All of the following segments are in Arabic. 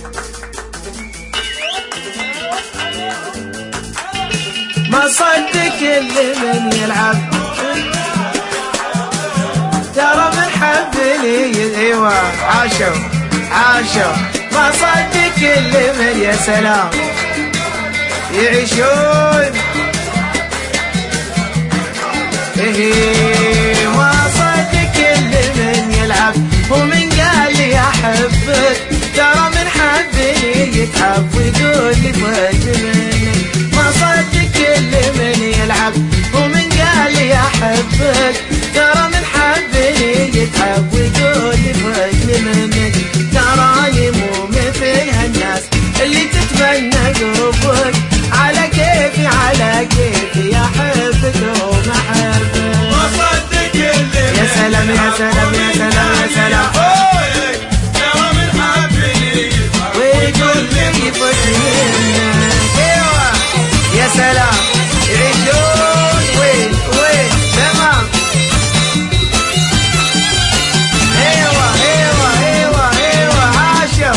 ما صدق اللي من يلعب ترى من حبني. ايوه عاشوا عاشوا. ما صدق اللي من يا سلام يعيشون. ايه ما صدق اللي من يلعب ومن قال لي احبك ترى من حبني يتعب ويقول لي فوق منك. ما صدق اللي من يلعب ومن قال لي احبك ترى من حبني يتعب ويقول لي فوق منك. تراني مو مثل هالناس اللي تتمنى قربك على كيفي على كيفي يا حبك وما حبك. ما صدق اللي يا سلام يا سلام يا سلام يا سلام ترى من حبني ويقول لي فوق منك. ايوه يا سلام يعيشون. وين وين تمام. ايوه ايوه ايوه ايوه عاشوا.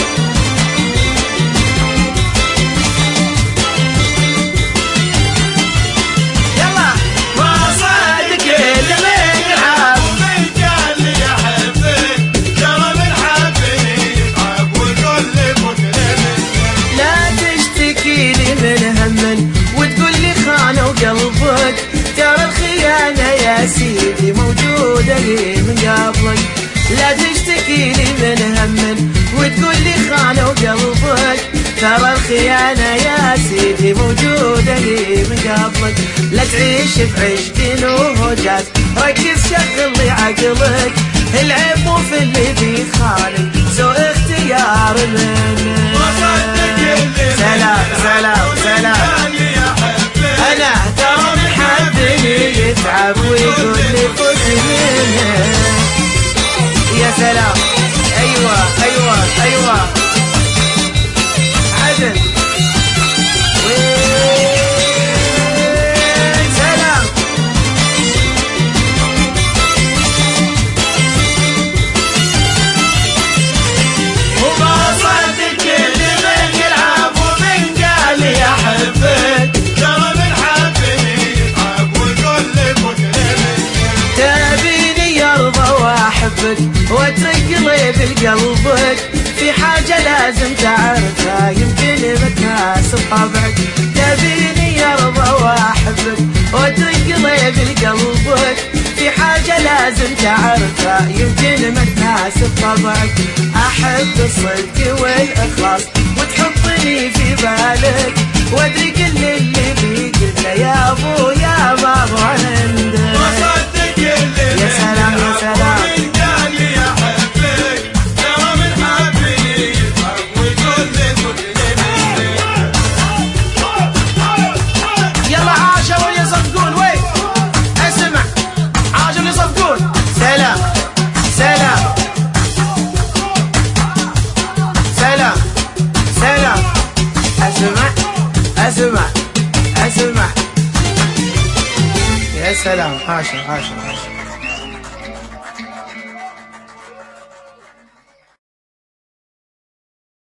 يلا ما صدق اللي من يلعب ومن قال لي احبك ترى من حبني يتعب ويقول لي فوق منك. لا تشتكي لي من هم وتقول لي خانوا قلبك ترى الخيانة يا سيدي موجودة لي من قبلك. لا تشتكي لي من هم وتقول لي خانوا قلبك ترى الخيانة يا سيدي موجودة لي من قبلك. لا تعيش بعشق وهجاز ركز شغل لي عقلك العيب مو في اللي بيخالك سوء اختيار منك. ما صدق اللي سلام سلام سلام. قال لي احبك انا ترى من حبني يتعب ويقول لي فوق منك. يا سلام. ايوه ايوه ايوه عدل. وين سلام. وما صدق اللي من يلعب ومن قال لي احبك ترى من حبني يتعب ويقول لي فوق منك. تبيني يرضى واحبك واترك قلبي بقلبك في حاجة لازم تعرفها يمكن ما تناسب طبعك. تبيني يرضى واحبك واترك قلبي بقلبك في حاجة لازم تعرفها يمكن ما تناسب طبعك. احب الصدق والاخلاص وتحطني في بالك وادري كل اللي بيقول يا ابو يا بابا عندك. ما صدق اللي يا سلام يا سلام. ومن قال لي احبك ترى من حبني يتعب ويقول لي فوق منك. يلا عاشوا يصفقون. وين اسمع عاشوا يصفقون. سلام سلام سلام سلام. اسمع اسمع اسمع. يا سلام عاشوا عاشوا عاشوا.